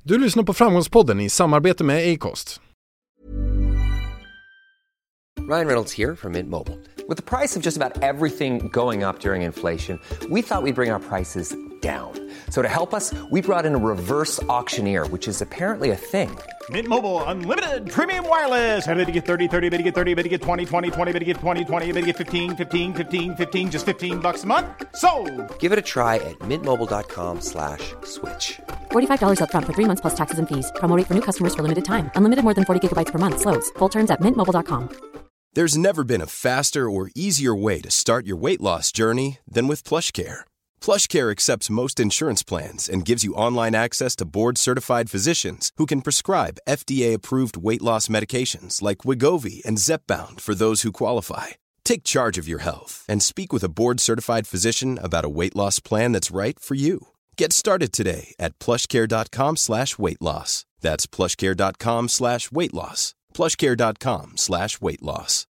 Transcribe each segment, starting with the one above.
Du lyssnar på Framgångspodden i samarbete med Acast. Ryan Reynolds here from Mint Mobile. With the price of just about everything going up during inflation, we thought we'd bring our prices down. So to help us, we brought in a reverse auctioneer, which is apparently a thing. Mint Mobile Unlimited Premium Wireless. How to get 30, 30, bit to get 30, bit to get 20, 20, 20, bit to get 20, 20, bit to get 15, 15, 15, 15, just $15 a month? Sold! Give it a try at mintmobile.com/switch. $45 up front for 3 months plus taxes and fees. Promo rate for new customers for limited time. Unlimited more than 40 gigabytes per month. Slows full terms at mintmobile.com. There's never been a faster or easier way to start your weight loss journey than with PlushCare. PlushCare accepts most insurance plans and gives you online access to board-certified physicians who can prescribe FDA-approved weight loss medications like Wegovy and Zepbound for those who qualify. Take charge of your health and speak with a board-certified physician about a weight loss plan that's right for you. Get started today at plushcare.com/weightloss. That's plushcare.com/weightloss. plushcare.com/weightloss.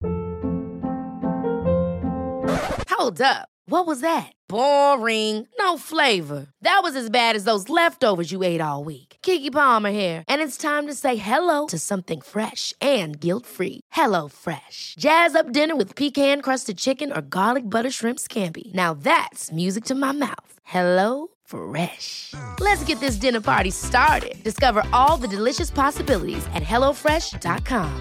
Hold up. What was that? Boring. No flavor. That was as bad as those leftovers you ate all week. Keke Palmer here, and it's time to say hello to something fresh and guilt-free. Hello Fresh. Jazz up dinner with pecan-crusted chicken or garlic butter shrimp scampi. Now that's music to my mouth. Hello Fresh. Let's get this dinner party started. Discover all the delicious possibilities at hellofresh.com.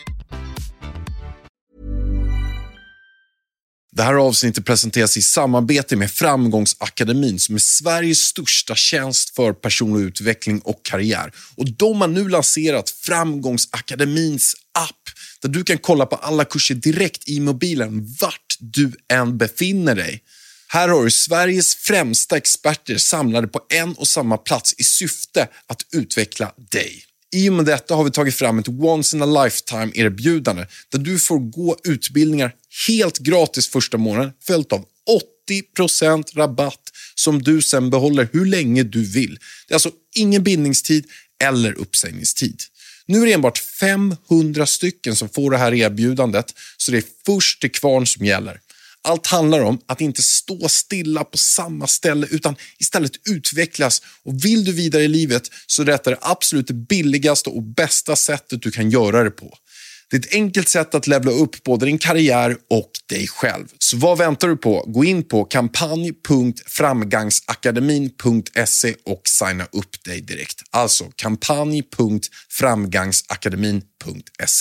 Det här avsnittet presenteras i samarbete med Framgångsakademin som är Sveriges största tjänst för personlig utveckling och karriär. Och de har nu lanserat Framgångsakademins app där du kan kolla på alla kurser direkt i mobilen vart du än befinner dig. Här har du Sveriges främsta experter samlade på en och samma plats i syfte att utveckla dig. I och med detta har vi tagit fram ett once in a lifetime erbjudande där du får gå utbildningar helt gratis första månaden följt av 80% rabatt som du sen behåller hur länge du vill. Det är alltså ingen bindningstid eller uppsägningstid. Nu är det enbart 500 stycken som får det här erbjudandet så det är först till kvarn som gäller. Allt handlar om att inte stå stilla på samma ställe utan istället utvecklas. Och vill du vidare i livet så är detta det absolut billigaste och bästa sättet du kan göra det på. Det är ett enkelt sätt att levla upp både din karriär och dig själv. Så vad väntar du på? Gå in på kampanj.framgangsakademin.se och signa upp dig direkt. Alltså kampanj.framgangsakademin.se.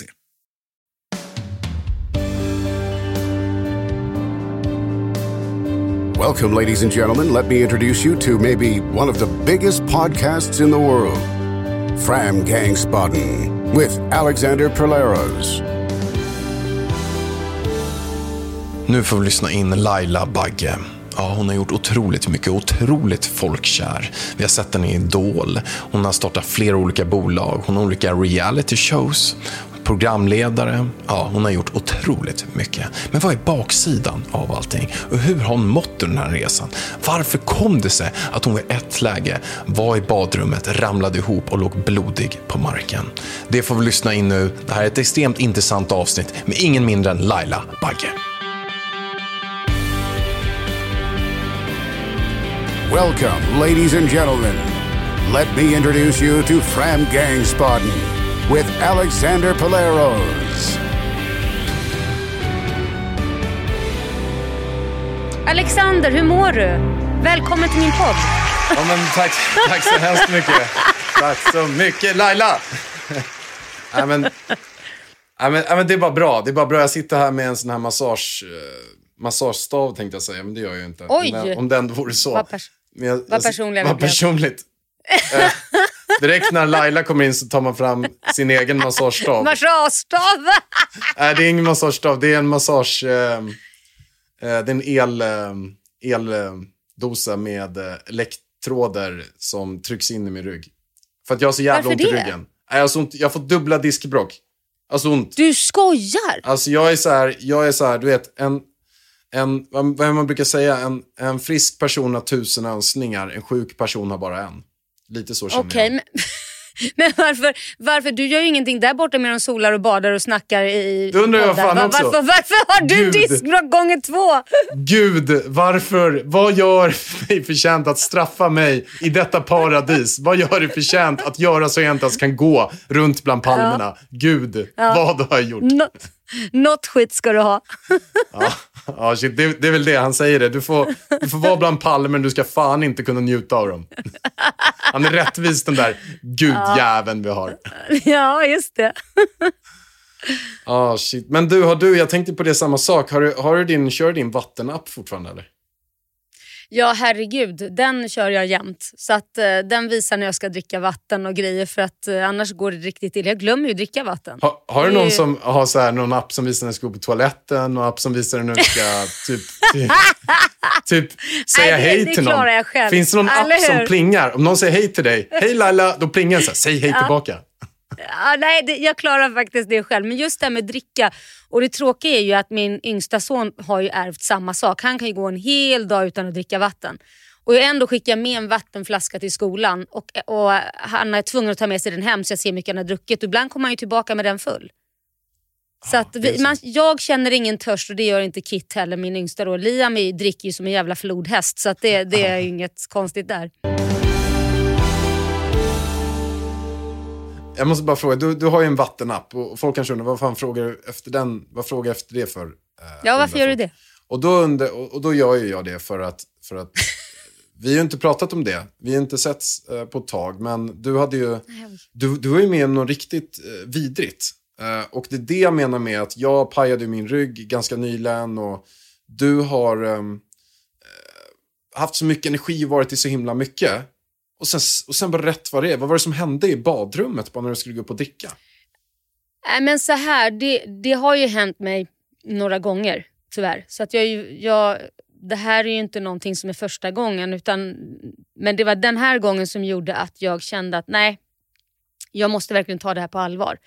Welcome, ladies and gentlemen. Let me introduce you to maybe one of the biggest podcasts in the world, Framgangspodden, with Alexander Perleros. Nu får vi lyssna in Laila Bagge. Ja, hon har gjort otroligt mycket, otroligt folkkär. Vi har sett henne i Idol. Hon har startat flera olika bolag. Hon har olika reality shows. Programledare. Ja, hon har gjort otroligt mycket. Men vad är baksidan av allting? Och hur har hon mått den här resan? Varför kom det sig att hon vid ett läge var i badrummet, ramlade ihop och låg blodig på marken? Det får vi lyssna in nu. Det här är ett extremt intressant avsnitt med ingen mindre än Laila Bagge. Welcome, ladies and gentlemen. Let me introduce you to Framgangspodden with Alexander Perleros. Alexander, hur mår du? Välkommen till min podd. Ja, men tack så hemskt mycket. Tack så mycket, Laila. Men det är bara bra. Det är bara bra. Jag sitter här med en sån här massagestav tänkte jag säga, men det gör jag ju inte. Oj! Om den vore så. Vad personligt. Direkt när Laila kommer in så tar man fram sin egen massagestav. Massagestav? Nej, det är ingen massagestav. Det är en massage... det är en eldosa med elektroder som trycks in i min rygg. För att jag har så jävla ont i ryggen. Jag har fått dubbla diskbråck. Alltså ont. Du skojar? Alltså jag är så här, du vet, vad man brukar säga, en frisk person har 1000 önskningar, en sjuk person har bara en. Lite så känner jag. Men varför? Du gör ju ingenting där borta med de solar och badar och snackar i Det undrar jag fan också. Varför har du diskbråck gånger 2? Gud, varför? Vad gör mig förtjänt att straffa mig i detta paradis? Vad gör det förtjänt att göra så jag inte ens kan gå runt bland palmerna? Ja. Gud, vad har jag gjort? Något skit ska du ha. Ja, shit, det är väl det han säger det. Du får vara bland palmer, men du ska fan inte kunna njuta av dem. Han är rättvis, den där gudjäveln vi har. Ja, just det. Shit. Men jag tänkte på det samma sak. Kör din vattenapp fortfarande eller? Ja, herregud. Den kör jag jämt. Så att den visar när jag ska dricka vatten och grejer. För att annars går det riktigt illa. Jag glömmer ju att dricka vatten. Har du någon som har så här, någon app som visar när du ska gå på toaletten? Någon app som visar när du ska typ säga hej till någon? Det klarar jag själv. Finns det någon app som plingar? Om någon säger hej till dig. Hej Laila, då plingar så här, säg hej tillbaka. Ja, nej, jag klarar faktiskt det själv. Men just det här med dricka. Och det tråkiga är ju att min yngsta son har ju ärvt samma sak. Han kan ju gå en hel dag utan att dricka vatten. Och jag ändå skickar med en vattenflaska till skolan. Och han är tvungen att ta med sig den hem så jag ser hur mycket han har druckit. Och ibland kommer han ju tillbaka med den full. Så att jag känner ingen törst och det gör inte Kit heller, min yngsta då. Liam dricker ju som en jävla flodhäst. Så att det är ju inget konstigt där. Jag måste bara fråga, du har ju en vattenapp och folk kanske undrar vad fan frågar efter den, vad frågar efter det för? Ja, varför gör du det? Och då gör ju jag det för att vi har ju inte pratat om det. Vi har inte setts på ett tag, men du hade ju du var ju med om något riktigt vidrigt. Och det är det jag menar med att jag pajade min rygg ganska nyligen och du har haft så mycket energi och varit i så himla mycket. Och sen var rätt vad det är. Vad var det som hände i badrummet bara när du skulle gå upp och dricka? Men så här, det har ju hänt mig några gånger, tyvärr. Så att det här är ju inte någonting som är första gången. Men det var den här gången som gjorde att jag kände att nej, jag måste verkligen ta det här på allvar.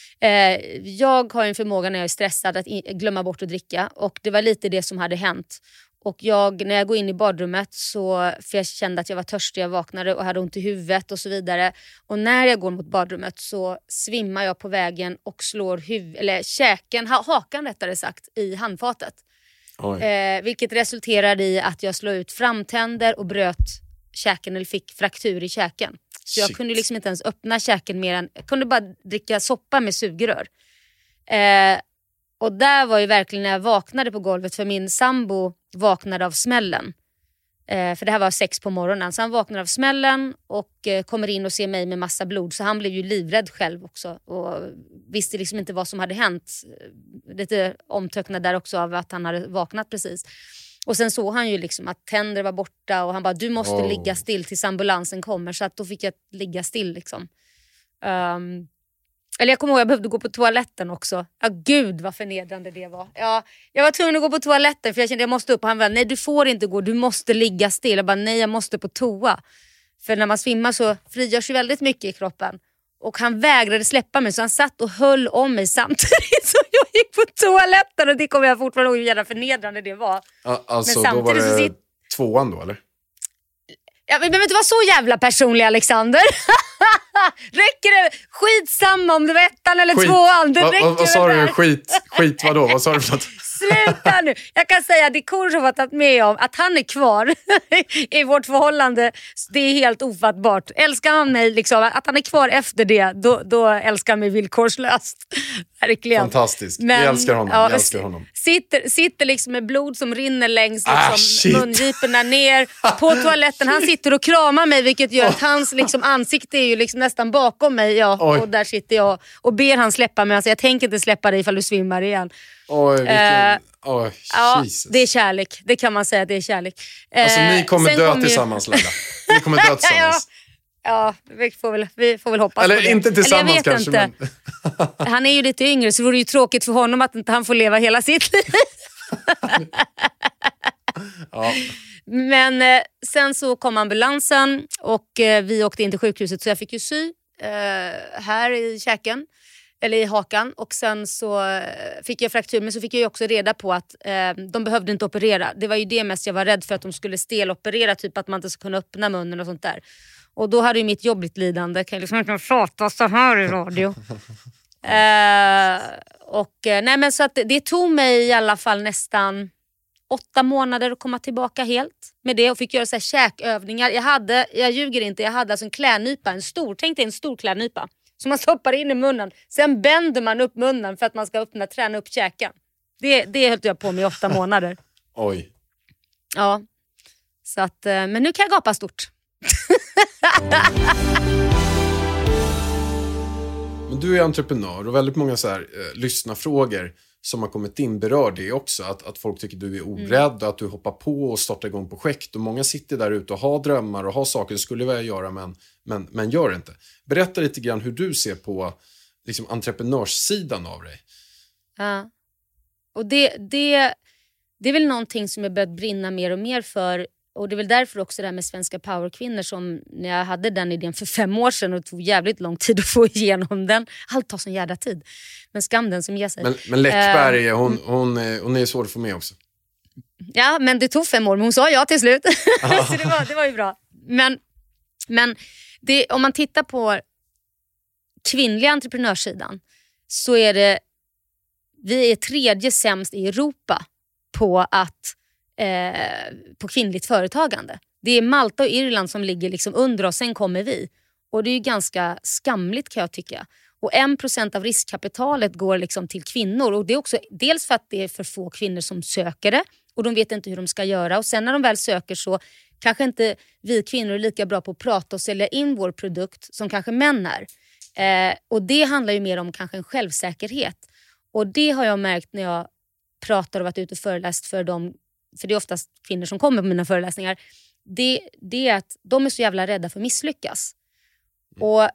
Jag har en förmåga när jag är stressad att glömma bort att dricka. Och det var lite det som hade hänt. Och när jag går in i badrummet för jag kände att jag var törstig, jag vaknade och hade ont i huvudet och så vidare. Och när jag går mot badrummet så svimmar jag på vägen och slår hakan rättare sagt, i handfatet. Vilket resulterade i att jag slog ut framtänder och bröt käken eller fick fraktur i käken. Så jag kunde liksom inte ens öppna käken mer än, jag kunde bara dricka soppa med sugrör. Och där var ju verkligen när jag vaknade på golvet, för min sambo vaknade av smällen. För det här var 6 på morgonen. Så han vaknade av smällen och kommer in och ser mig med massa blod. Så han blev ju livrädd själv också. Och visste liksom inte vad som hade hänt. Lite omtöcknad där också av att han hade vaknat precis. Och sen såg han ju liksom att tänder var borta. Och han bara, du måste ligga still tills ambulansen kommer. Så att då fick jag ligga still liksom. Eller jag kommer ihåg, jag behövde gå på toaletten också. Ja, gud vad förnedrande det var. Ja, jag var tvungen att gå på toaletten för jag kände att jag måste upp. Och han bara, nej du får inte gå, du måste ligga still. Jag bara, nej jag måste på toa. För när man svimmar så frigörs ju väldigt mycket i kroppen. Och han vägrade släppa mig så han satt och höll om mig samtidigt som jag gick på toaletten. Och det kommer jag fortfarande ihåg hur jävla förnedrande det var. Alltså men då var det 2:an då eller? Ja, men inte vara så jävla personlig, Alexander. Räcker det? Skitsamma om det var 1:an eller 2:an. Det räcker. Vad sa du? Skit vadå? Vad sa du för något? Sluta nu. Jag kan säga att det Kurs har tagit med om att han är kvar i vårt förhållande. Det är helt ofattbart. Älskar han mig liksom, att han är kvar efter det, då älskar han mig villkorslöst. Verkligen. Fantastiskt. Vi älskar honom. Ja, vi älskar honom. Sitter liksom med blod som rinner längs liksom, mungiporna ner på toaletten. Han sitter och kramar mig, vilket gör att hans liksom, ansikte är ju liksom nästan bakom mig. Ja, och där sitter jag och ber han släppa mig. Alltså, jag tänker inte släppa dig ifall du svimmar igen. Ja, det är kärlek. Det kan man säga att det är kärlek. Alltså ni kommer dö tillsammans, Laila. Ni kommer dö tillsammans. Ja, vi får väl hoppas eller på det. Inte tillsammans eller kanske. Men... Han är ju lite yngre så det vore ju tråkigt för honom att inte han får leva hela sitt liv. Ja. Men sen så kom ambulansen och vi åkte in till sjukhuset så jag fick ju sy här i käken. Eller i hakan. Och sen så fick jag fraktur. Men så fick jag ju också reda på att de behövde inte operera. Det var ju det mest jag var rädd för. Att de skulle steloperera. Typ att man inte skulle kunna öppna munnen och sånt där. Och då hade ju mitt jobb blivit lidande. Kan jag liksom inte prata så här i radio. Nej, men så att det tog mig i alla fall nästan 8 månader att komma tillbaka helt med det och fick göra så här käkövningar. Jag ljuger inte, jag hade alltså en klädnypa, tänk dig en stor klädnypa som man stoppar in i munnen. Sen bänder man upp munnen för att man ska träna upp käken. Det höll jag på med i 8 månader. Oj. Ja, så att, men nu kan jag gapa stort. Men du är entreprenör och väldigt många så här lyssnarfrågor som har kommit in berör det också. Att folk tycker du är orädd och att du hoppar på och startar igång projekt. Och många sitter där ute och har drömmar och har saker skulle vilja göra men gör inte. Berätta lite grann hur du ser på liksom, entreprenörssidan av dig. Ja, och det är väl någonting som jag börjat brinna mer och mer för. Och det är väl därför också det här med svenska powerkvinnor som när jag hade den idén för 5 år sedan och det tog jävligt lång tid att få igenom den. Allt tar sån jävla tid. Men skam den som ger sig. Men Läckberg, hon är svår att få med också. Ja, men det tog 5 år, men hon sa ja till slut. Så det var ju bra. Men om man tittar på kvinnliga entreprenörssidan så är vi är 3:e sämst i Europa på kvinnligt företagande. Det är Malta och Irland som ligger liksom under oss, sen kommer vi. Och det är ju ganska skamligt kan jag tycka. Och 1% av riskkapitalet går liksom till kvinnor. Och det är också dels för att det är för få kvinnor som söker det. Och de vet inte hur de ska göra. Och sen när de väl söker så kanske inte vi kvinnor är lika bra på att prata och sälja in vår produkt som kanske män är. Och det handlar ju mer om kanske en självsäkerhet. Och det har jag märkt när jag pratar och varit ute och föreläst för dem. För det är oftast kvinnor som kommer på mina föreläsningar. Det är att de är så jävla rädda för att misslyckas. Och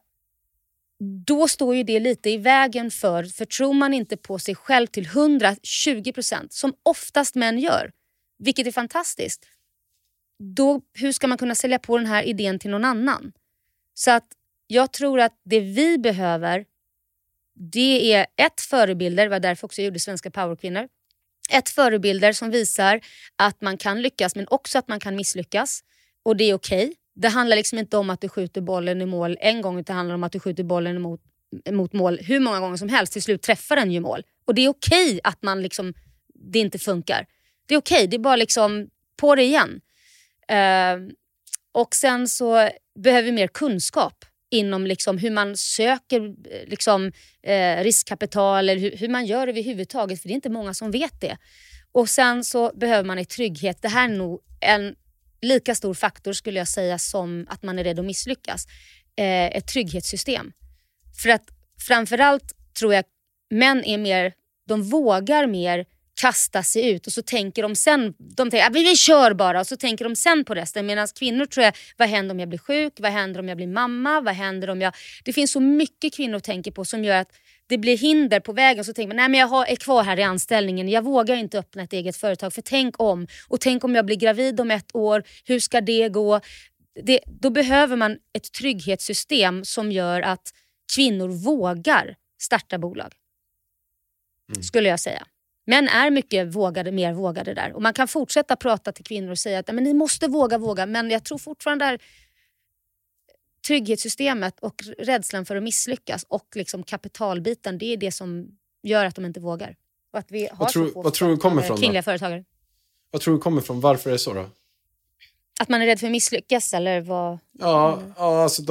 då står ju det lite i vägen för tror man inte på sig själv till 120%, som oftast män gör, vilket är fantastiskt, då hur ska man kunna sälja på den här idén till någon annan? Så att jag tror att det vi behöver, det är förebilder, det var därför också jag gjorde Svenska powerkvinnor. Förebilder som visar att man kan lyckas men också att man kan misslyckas. Och det är okej. Det handlar liksom inte om att du skjuter bollen i mål en gång, utan det handlar om att du skjuter bollen mot mål hur många gånger som helst. Till slut träffar den ju mål. Och det är okej att man liksom, det inte funkar. Det är okej, det är bara liksom på det igen. Och sen så behöver vi mer kunskap inom liksom hur man söker liksom, riskkapital eller hur man gör överhuvudtaget, för det är inte många som vet det. Och sen så behöver man trygghet. Det här är nog en lika stor faktor skulle jag säga som att man är rädd att misslyckas. Ett trygghetssystem. För att framförallt tror jag män är mer, de vågar mer kasta sig ut och så tänker de sen, de tänker vi kör bara, och så tänker de sen på resten, medan kvinnor tror jag, vad händer om jag blir sjuk, vad händer om jag blir mamma, vad händer om jag, det finns så mycket kvinnor tänker på som gör att det blir hinder på vägen, så tänker man nej men jag är kvar här i anställningen, jag vågar inte öppna ett eget företag för tänk om jag blir gravid om 1 år, hur ska det gå? Då behöver man ett trygghetssystem som gör att kvinnor vågar starta bolag, skulle jag säga. Män är mycket mer vågade där. Och man kan fortsätta prata till kvinnor och säga att men ni måste våga. Men jag tror fortfarande där trygghetssystemet och rädslan för att misslyckas och liksom kapitalbiten, det är det som gör att de inte vågar. Och att vi har vad tror du kommer från kvinnliga företagare. Vad tror du kommer från? Varför är det så då? Att man är rädd för att misslyckas eller vad? Ja, alltså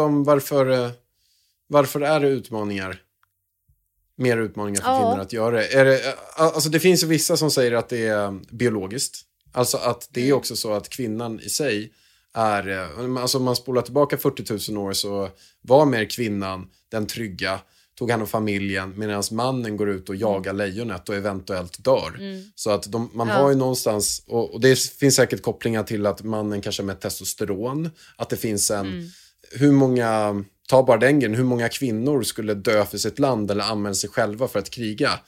varför är det utmaningar? Mer utmaningar för kvinnor att göra det. Alltså det finns ju vissa som säger att det är biologiskt. Alltså att det är också så att kvinnan i sig är, alltså om man spolar tillbaka 40 000 år så var mer kvinnan den trygga, tog hand om familjen, medan mannen går ut och jagar lejonet och eventuellt dör. Så att man har ju någonstans, och det finns säkert kopplingar till att mannen kanske har med testosteron, att det finns hur många, ta bara den grejen, hur många kvinnor skulle dö för sitt land eller använda sig själva för att kriga.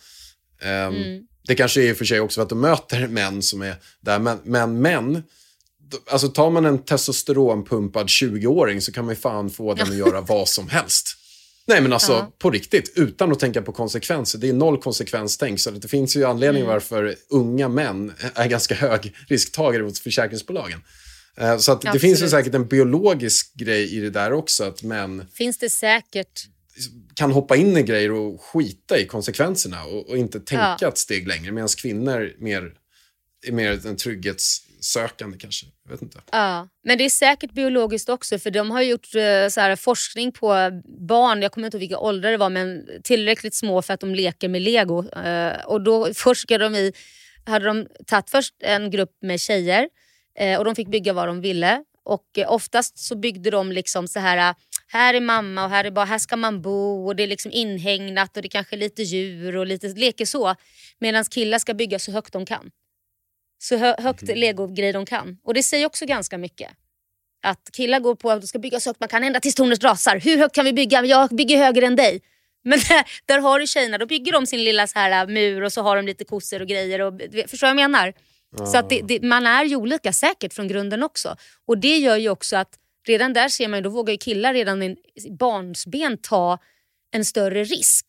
Det kanske är för sig också för att de möter män som är där, men män, alltså tar man en testosteronpumpad 20-åring så kan man ju fan få den att göra vad som helst. Nej men alltså på riktigt, utan att tänka på konsekvenser. Det är 0 konsekvenstänk, så det finns ju anledning varför unga män är ganska hög risktagare mot försäkringsbolagen. Så att det finns ju säkert en biologisk grej i det där också, att män finns det säkert kan hoppa in i grejer och skita i konsekvenserna och inte tänka ett steg längre, medan kvinnor är mer en trygghetssökande kanske. Jag vet inte. Ja, men det är säkert biologiskt också, för de har gjort så här forskning på barn, jag kommer inte ihåg vilka åldrar det var, men tillräckligt små för att de leker med Lego. Och då forskade de hade de tagit först en grupp med tjejer och de fick bygga vad de ville. Och oftast så byggde de liksom så här är mamma och här ska man bo, och det är liksom inhägnat och det är kanske lite djur och lite leker så. Medan killar ska bygga så högt de kan. Så högt Lego-grej de kan. Och det säger också ganska mycket. Att killar går på att de ska bygga så högt man kan, ända tills tornet rasar. Hur högt kan vi bygga? Jag bygger högre än dig. Men där har du tjejerna, då bygger de sin lilla så här mur och så har de lite kossor och grejer. Och, förstår jag vad jag menar? Så att man är ju olika säkert från grunden också. Och det gör ju också att redan där ser man ju, då vågar ju killar redan i barnsben ta en större risk.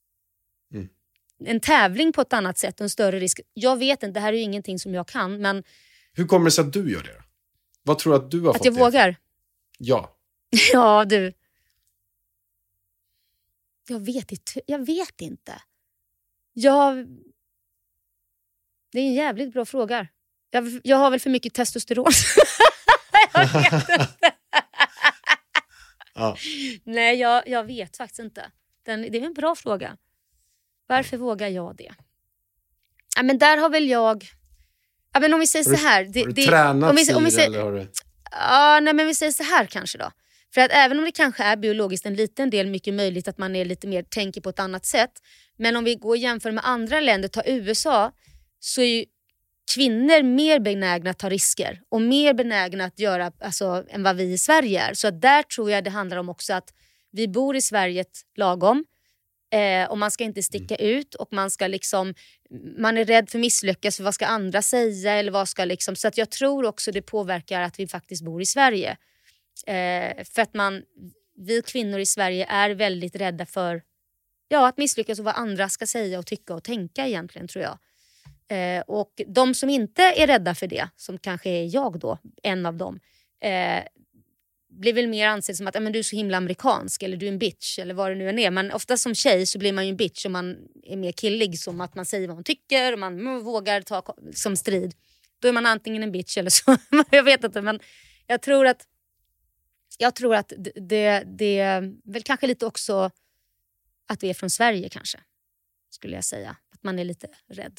En tävling på ett annat sätt och en större risk. Jag vet inte, det här är ju ingenting som jag kan, men... Hur kommer det sig att du gör det? Vad tror du att du har fått? Att jag vågar? Ja. Ja, du. Jag vet inte. Det är en jävligt bra fråga. Jag har väl för mycket testosteron. Jag vet inte. Ja. Nej, jag vet faktiskt inte. Det är en bra fråga. Varför vågar jag det? Ja, men där har väl jag... Ja, men om vi säger så här... Har du tränat eller har du... Ja, nej, men vi säger så här kanske då. För att även om det kanske är biologiskt en liten del, mycket möjligt att man är lite mer, tänker på ett annat sätt. Men om vi går och jämför med andra länder, ta USA, så är ju kvinnor mer benägna att ta risker. Och mer benägna att göra än vad vi i Sverige är. Så att där tror jag det handlar om också att vi bor i Sverige lagom. Och man ska inte sticka ut och man ska liksom, man är rädd för misslyckas, för vad ska andra säga eller vad ska liksom, så att jag tror också det påverkar att vi faktiskt bor i Sverige. För att vi kvinnor i Sverige är väldigt rädda för att misslyckas och vad andra ska säga och tycka och tänka egentligen, tror jag. Och de som inte är rädda för det, som kanske är jag då, en av dem, blir väl mer ansedd som att men du är så himla amerikansk eller du är en bitch eller vad det nu än är. Men ofta som tjej så blir man ju en bitch om man är mer killig, som att man säger vad man tycker och man vågar ta som strid. Då är man antingen en bitch eller så. Jag vet inte, men jag tror att det är väl kanske lite också att vi är från Sverige kanske, skulle jag säga. Att man är lite rädd.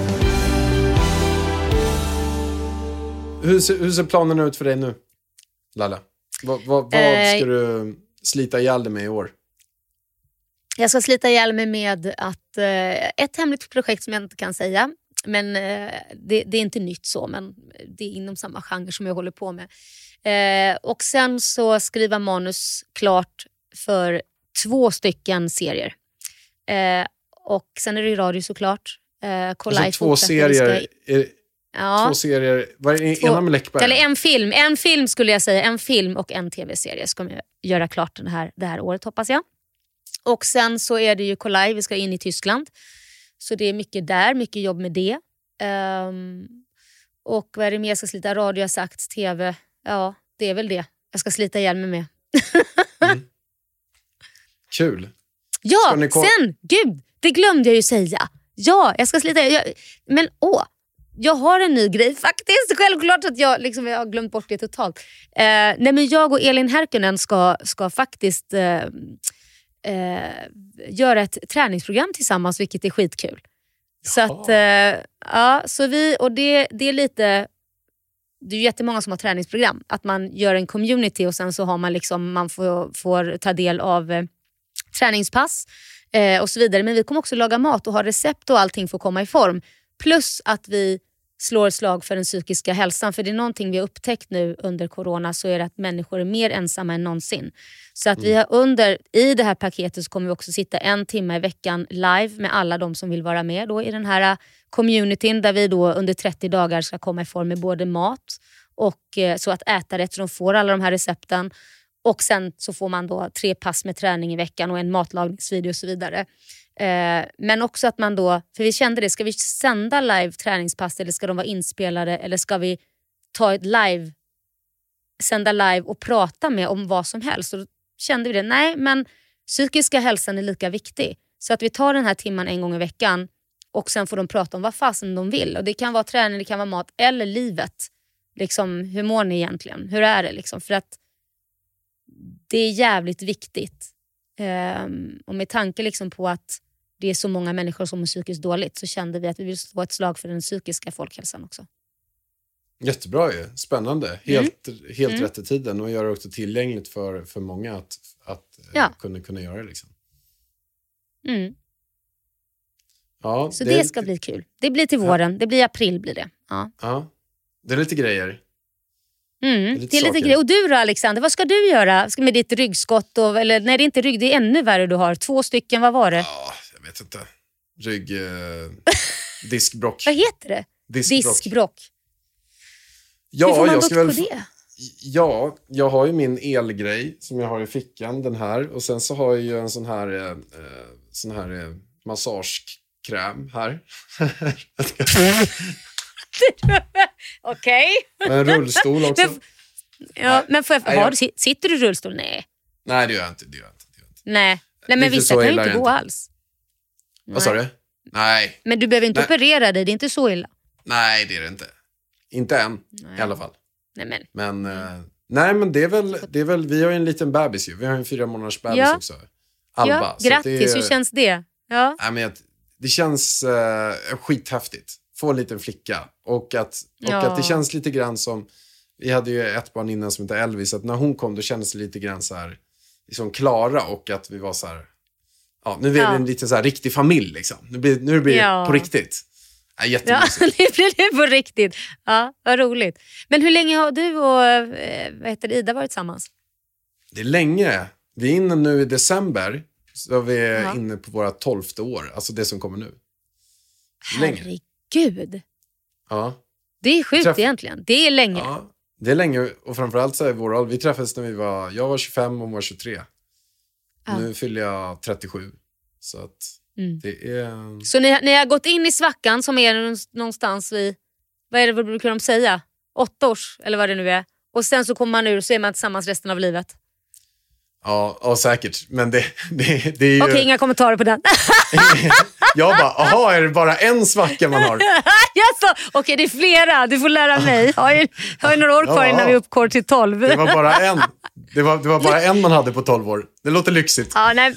Hur ser planerna ut för dig nu, Lalla? Vad ska du slita ihjäl dig med i år? Jag ska slita ihjäl mig med att ett hemligt projekt som jag inte kan säga. Men det är inte nytt så, men det är inom samma genre som jag håller på med. Och sen så skriva manus klart för 2 stycken serier. Och sen är det radio såklart. Alltså 2 serier... Ja. 2 serier, vad är ena med Läckberg? Eller en film skulle jag säga, en film och en tv-serie ska jag göra klart det här året, hoppas jag. Och sen så är det ju Kolaj, vi ska in i Tyskland. Så det är mycket där, mycket jobb med det. Och vad är det mer jag ska slita? Radio har sagt, tv, ja det är väl det jag ska slita ihjäl mig med. Kul. Ja, sen, gud, det glömde jag ju säga. Ja, jag ska slita, men jag har en ny grej faktiskt. Självklart att jag har glömt bort det totalt. Nej, men jag och Elin Härkönen ska faktiskt göra ett träningsprogram tillsammans, vilket är skitkul. Så att så vi, och det är lite, det är ju jättemånga som har träningsprogram, att man gör en community och sen så har man man får ta del av träningspass och så vidare. Men vi kommer också laga mat och ha recept och allting för att komma i form. Plus att vi slår ett slag för den psykiska hälsan. För det är någonting vi har upptäckt nu under corona, så är det att människor är mer ensamma än någonsin. Så att vi har i det här paketet så kommer vi också sitta 1 timme i veckan live med alla de som vill vara med då i den här communityn, där vi då under 30 dagar ska komma i form med både mat och så att äta rätt, så de får alla de här recepten. Och sen så får man då 3 pass med träning i veckan och en matlagningsvideo och så vidare. Men också att man då, för vi kände det, ska vi sända live träningspass eller ska de vara inspelade, eller ska vi ta ett live sända live och prata med om vad som helst. Och då kände vi det, nej men psykiska hälsan är lika viktig. Så att vi tar den här timman en gång i veckan och sen får de prata om vad fasen de vill. Och det kan vara träning, det kan vara mat eller livet. Liksom, hur mår ni egentligen? Hur är det liksom? För att det är jävligt viktigt. Och med tanke liksom på att det är så många människor som mår psykiskt dåligt, så kände vi att vi vill slå ett slag för den psykiska folkhälsan också. Jättebra ju, spännande. Helt rätt i tiden, och göra det också tillgängligt för många att kunna göra det liksom. Ja, så det ska bli kul. Det blir till våren, det blir april blir det. Ja. Det är lite grejer. Det är lite grejer. Och du då Alexander, vad ska du göra med ditt ryggskott? Eller nej, det är inte rygg, det är ännu värre du har. 2 stycken, vad var det? Ja, jag vet inte. Diskbrock. Vad heter det? Diskbrock. Ja, hur får man jag ska på det? Ja, jag har ju min elgrej som jag har i fickan, den här. Och sen så har jag ju en sån här massagekräm här. Okej. En rullstol också. Men sitter du i rullstol? Nej, det gör jag inte. Nej, men vissa kan ju inte gå alls. Vad sa du? Nej. Men du behöver inte operera dig, det är inte så illa. Nej, det är det inte. Inte än, i alla fall. Nej, men det är väl, vi har ju en liten bebis ju. Vi har en 4 månaders bebis också. Alba. Ja, grattis, hur känns det? Ja. Nej, men det känns skithäftigt. Få en liten flicka. Och att det känns lite grann som, vi hade ju ett barn innan som heter Elvis, att när hon kom då kändes det lite grann så här liksom Klara, och att vi var så här, nu är vi en lite så här riktig familj liksom. Nu blir det på riktigt. Jättemysigt. Nu blir det på riktigt. Ja, vad roligt. Men hur länge har du och Ida varit tillsammans? Det är länge. Vi är inne nu i december, så vi är inne på våra 12:e år, alltså det som kommer nu. Länge. Gud. Ja. Det är sjukt egentligen. Det är länge. Ja, det är länge, och framförallt så är vår ålder. Vi träffades när jag var 25 och hon var 23. Nu fyller jag 37. Så att det är... Så ni har gått in i svackan som är någonstans vid, vad är det brukar de säga? 8 års, eller vad det nu är. Och sen så kommer man ur och så är man tillsammans resten av livet. Ja, säkert. Men det är ju... Okej, inga kommentarer på den. Jag bara, är det bara en svacka man har? Okej, det är flera. Du får lära mig. Jag har ju några år kvar innan vi uppgår till 12. Det var bara en. Det var bara en man hade på 12 år. Det låter lyxigt. Ja, nej.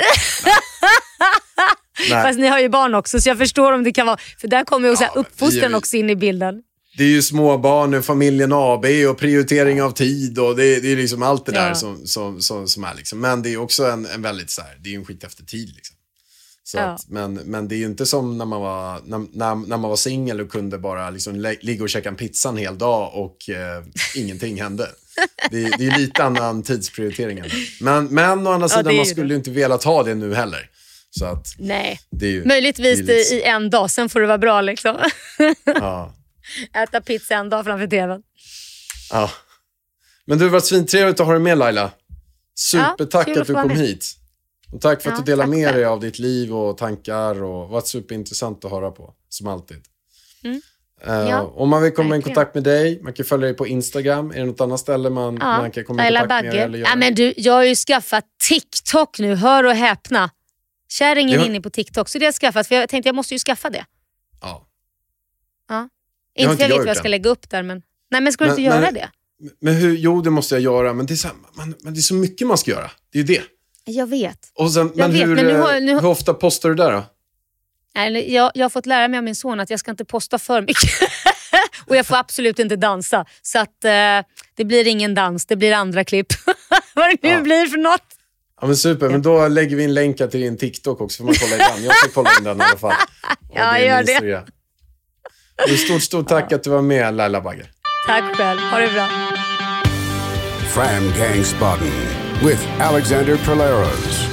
Fast ni har ju barn också, så jag förstår om det kan vara... För där kommer ju också uppfostran också in i bilden. Det är ju små barn, familjen AB och prioritering av tid, och det är liksom allt det där som är liksom. Men det är också en väldigt så här, det är ju en skit efter tid liksom. Så att, men det är ju inte som när man var singel och kunde bara liksom ligga och käka en pizza en hel dag och ingenting hände. Det är ju lite annan tidsprioritering. Men å andra sidan, man skulle ju inte vilja ta det nu heller. Så att, nej, det är ju, möjligtvis det är i en dag, sen får det vara bra liksom. Ja. Äta pizza en dag framför tvn. Ja. Men du har varit svintrevligt att ha dig med, Laila. Supertack att du kom hit. Och tack för att du delar med dig av ditt liv och tankar, och varit superintressant att höra på, som alltid. Om man vill komma i kontakt med dig, man kan följa dig på Instagram. Är det något annat ställe man kan komma i kontakt med? Eller ja, men du, jag har ju skaffat TikTok nu, hör och häpna. Kärringen inne på TikTok, så det har jag skaffat, för jag tänkte jag måste ju skaffa det. Ja. Inte för jag vet vad jag ska lägga upp där, men ska du inte göra det? Men hur, det måste jag göra, men det är så, men det är så mycket man ska göra. Det är ju det. Jag vet. Och sen, hur ofta postar du där då? Nej, jag har fått lära mig av min son att jag ska inte posta för mycket. Och jag får absolut inte dansa. Så att det blir ingen dans, det blir andra klipp. Vad det nu blir för något. Ja, men super, men då lägger vi in länkar till din TikTok också, för man kollar den. Jag ska kolla in den i alla fall. Gör det. Stort tack att du var med, Laila Bagge. Tack själv, ha det bra. Framgangsbotten with Alexander Polaros.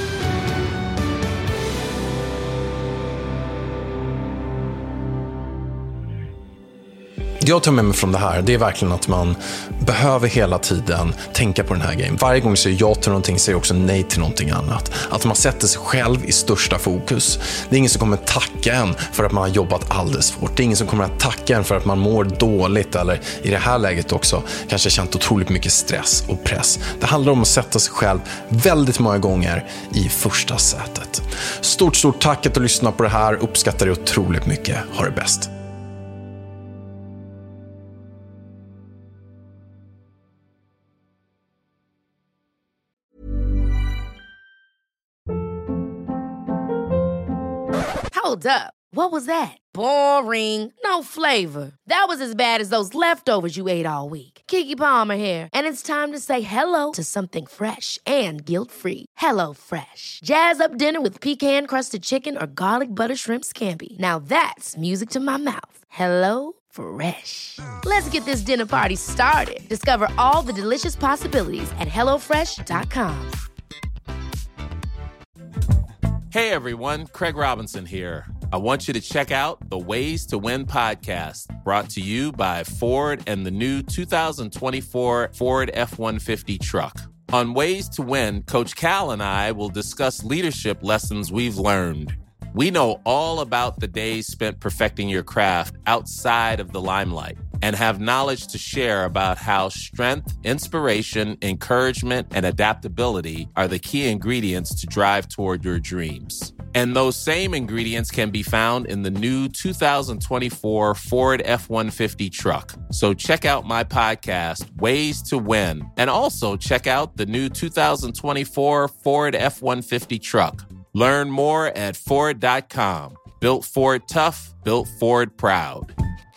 Jag tar med mig från det här, det är verkligen att man behöver hela tiden tänka på den här grejen. Varje gång säger jag till någonting säger jag också nej till någonting annat. Att man sätter sig själv i största fokus. Det är ingen som kommer tacka en för att man har jobbat alldeles för hårt. Det är ingen som kommer att tacka en för att man mår dåligt eller i det här läget också kanske känt otroligt mycket stress och press. Det handlar om att sätta sig själv väldigt många gånger i första sätet. Stort tack att du lyssnar på det här. Uppskattar det otroligt mycket. Ha det bäst. Hold up. What was that? Boring. No flavor. That was as bad as those leftovers you ate all week. Keke Palmer here, and it's time to say hello to something fresh and guilt-free. Hello Fresh. Jazz up dinner with pecan-crusted chicken or garlic butter shrimp scampi. Now that's music to my mouth. Hello Fresh. Let's get this dinner party started. Discover all the delicious possibilities at hellofresh.com. Hey everyone, Craig Robinson here. I want you to check out the Ways to Win podcast, brought to you by Ford and the new 2024 Ford F-150 truck. On Ways to Win, Coach Cal and I will discuss leadership lessons we've learned. We know all about the days spent perfecting your craft outside of the limelight and have knowledge to share about how strength, inspiration, encouragement, and adaptability are the key ingredients to drive toward your dreams. And those same ingredients can be found in the new 2024 Ford F-150 truck. So check out my podcast, Ways to Win, and also check out the new 2024 Ford F-150 truck. Learn more at Ford.com. Built Ford tough, built Ford proud.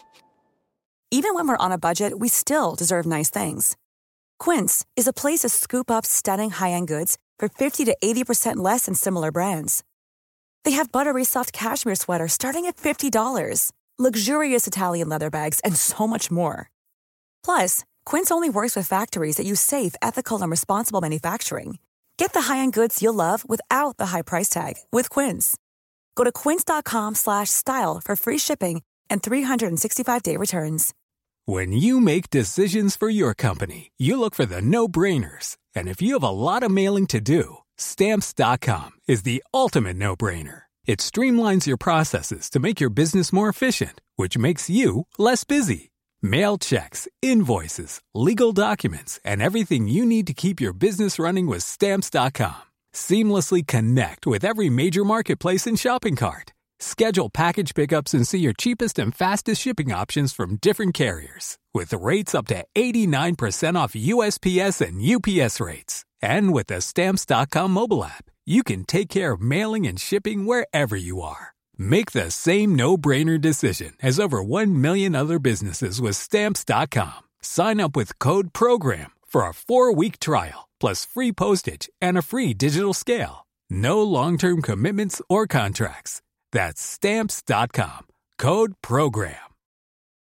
Even when we're on a budget, we still deserve nice things. Quince is a place to scoop up stunning high-end goods for 50 to 80% less than similar brands. They have buttery soft cashmere sweaters starting at $50, luxurious Italian leather bags, and so much more. Plus, Quince only works with factories that use safe, ethical, and responsible manufacturing. Get the high-end goods you'll love without the high price tag with Quince. Go to quince.com/style for free shipping and 365-day returns. When you make decisions for your company, you look for the no-brainers. And if you have a lot of mailing to do, Stamps.com is the ultimate no-brainer. It streamlines your processes to make your business more efficient, which makes you less busy. Mail checks, invoices, legal documents, and everything you need to keep your business running with Stamps.com. Seamlessly connect with every major marketplace and shopping cart. Schedule package pickups and see your cheapest and fastest shipping options from different carriers, with rates up to 89% off USPS and UPS rates. And with the Stamps.com mobile app, you can take care of mailing and shipping wherever you are. Make the same no-brainer decision as over 1 million other businesses with Stamps.com. Sign up with code PROGRAM for a 4-week trial, plus free postage and a free digital scale. No long-term commitments or contracts. That's Stamps.com. Code PROGRAM.